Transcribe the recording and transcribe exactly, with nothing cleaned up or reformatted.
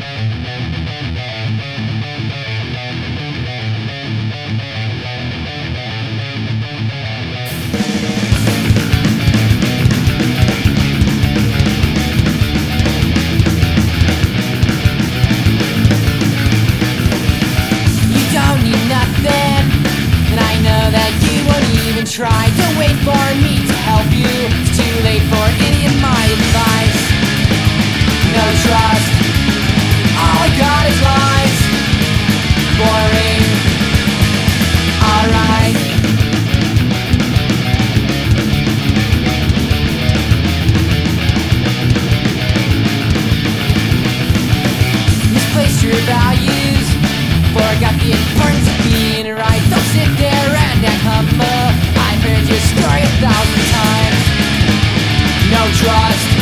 Try to wait for me to help you. It's too late for any of my advice. No trust, all I got is lies. Boring, alright. Misplaced your values, forgot the importance of being right. Don't sit there and act humble. Heard your story a thousand times. No trust.